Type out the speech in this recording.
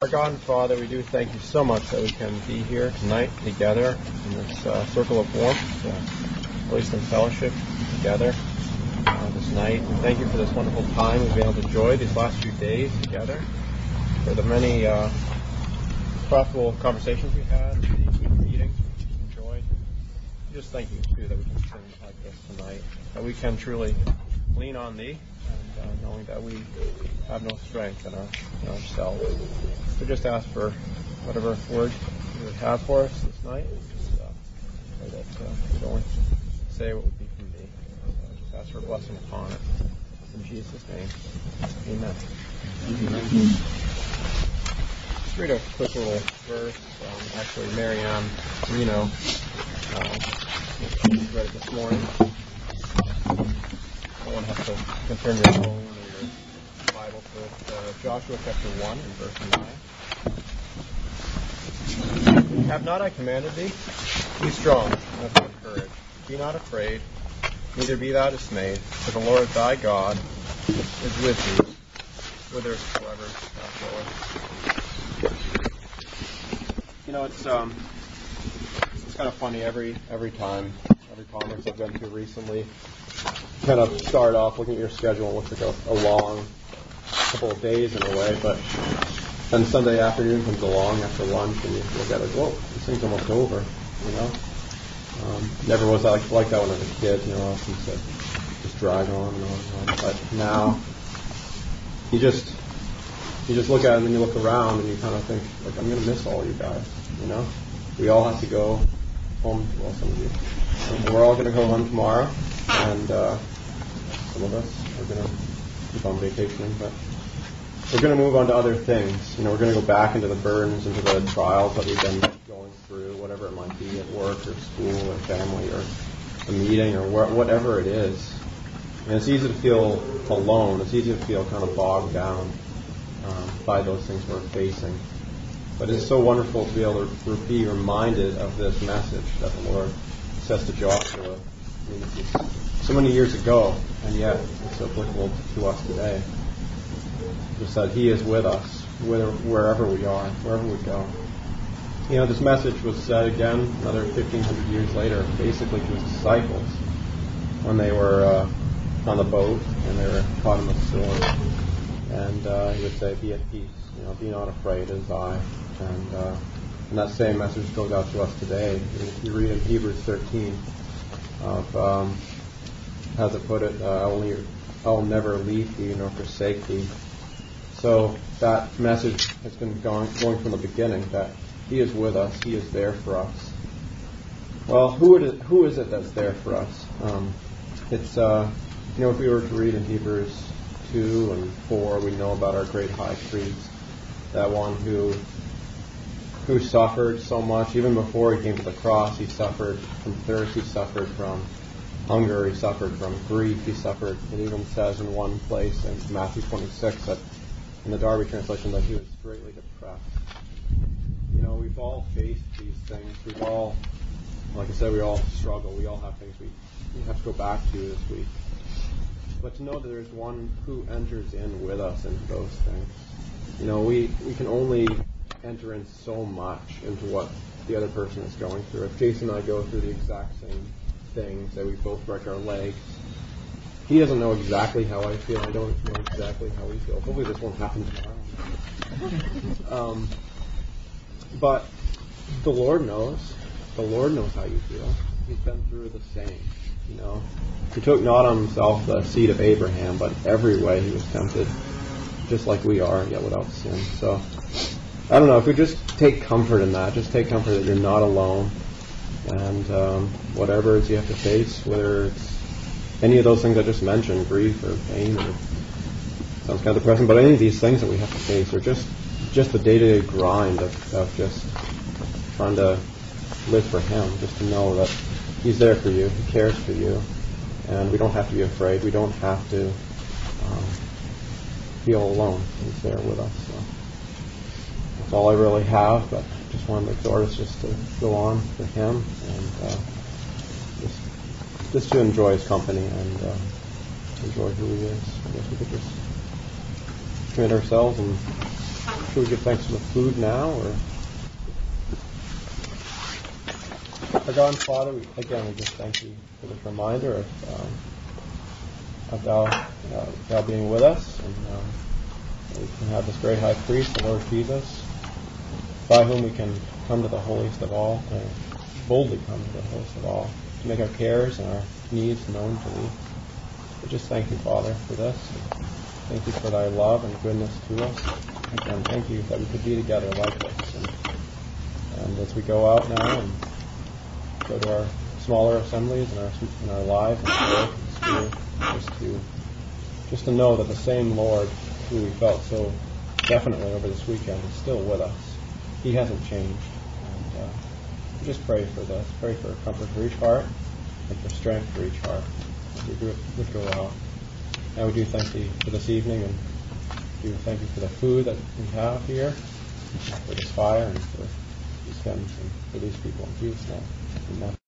Our God and Father, we do thank you so much that we can be here tonight together in this circle of warmth, at least in fellowship together this night. We thank you for this wonderful time we've been able to enjoy these last few days together, for the many thoughtful conversations we had, and the good reading we enjoyed. We just thank you, too, that we can sing like this tonight, that we can truly lean on thee, and knowing that we have no strength in ourselves. We just ask for whatever word you would have for us this night. Just pray that we'd only say what would be from thee. Just ask for a blessing upon it. In Jesus' name, amen. Just read a quick little verse. Actually, Marianne Reno read it this morning. No one has to turn your phone or your Bible to Joshua chapter 1 and verse 9. Have not I commanded thee? Be strong and of good courage. Be not afraid, neither be thou dismayed, for the Lord thy God is with thee, whithersoever thou goest. You know, it's kind of funny every time, every conference I've been to recently, kind of start off looking at your schedule and looks like a long couple of days in a way, but then Sunday afternoon comes along after lunch and you look at it, whoa, this thing's almost over, you know. Never was like that when I was a kid, you know, often said just drag on and on and on. But now you just look at it and then you look around and you kind of think, like, I'm going to miss all you guys, you know. We all have to go home, well, some of you. And we're all going to go home tomorrow, and some of us are going to keep on vacationing, but we're going to move on to other things. You know, we're going to go back into the burdens, into the trials that we've been going through, whatever it might be, at work or school or family or a meeting or whatever it is. And it's easy to feel alone. It's easy to feel kind of bogged down by those things we're facing. But it's so wonderful to be able to be reminded of this message that the Lord says to Joshua. I mean, it's so many years ago, and yet it's so applicable to us today. Just that He is with us, wherever we are, wherever we go. You know, this message was said again another 1,500 years later, basically to His disciples when they were on the boat and they were caught in the storm. And He would say, "Be at peace. You know, be not afraid, as I." And that same message goes out to us today. If you read in Hebrews 13, as it put it, I'll never leave thee nor forsake thee. So that message has been going from the beginning, that He is with us, He is there for us. Well, who is it that's there for us? It's you know, if we were to read in Hebrews 2 and 4, we know about our great high priest, that one who suffered so much. Even before He came to the cross, He suffered from thirst, He suffered from hunger, He suffered from grief, He suffered, it even says in one place in Matthew 26 that in the Darby translation that He was greatly depressed. You know, we've all faced these things. We've all, like I said, we all struggle. We all have things we have to go back to this week. But to know that there's one who enters in with us into those things. You know, we can only enter in so much into what the other person is going through. If Jason and I go through the exact same things, that we both break our legs, he doesn't know exactly how I feel. I don't know exactly how we feel. Hopefully this won't happen tomorrow. But the Lord knows. The Lord knows how you feel. He's been through the same. You know, He took not on Himself the seed of Abraham, but every way He was tempted, just like we are, yet without sin. So I don't know, if we just take comfort in that, just take comfort that you're not alone, and whatever it is you have to face, whether it's any of those things I just mentioned, grief or pain, or sounds kind of depressing, but any of these things that we have to face are just the day-to-day grind of just trying to live for Him, just to know that He's there for you, He cares for you, and we don't have to be afraid, we don't have to feel alone. He's there with us. So that's all I really have, but I just wanted to exhort us just to go on for Him and just to enjoy His company and enjoy who He is. I guess we could just commit ourselves and Should we give thanks for the food now, or? Our God and Father, we just thank you for this reminder of thou being with us, and we can have this great high priest, the Lord Jesus, by whom we can come to the holiest of all, boldly come to the holiest of all, to make our cares and our needs known to thee. We just thank you, Father, for this. Thank you for thy love and goodness to us. And thank you that we could be together like this. And as we go out now and go to our smaller assemblies in our lives and work and school, just to know that the same Lord who we felt so definitely over this weekend is still with us. He hasn't changed. And we just pray for this. Pray for comfort for each heart and for strength for each heart as we go out. Now we do thank thee for this evening, and do thank you for the food that we have here, for this fire, and for these hymns, and for these people. In Jesus' name, amen.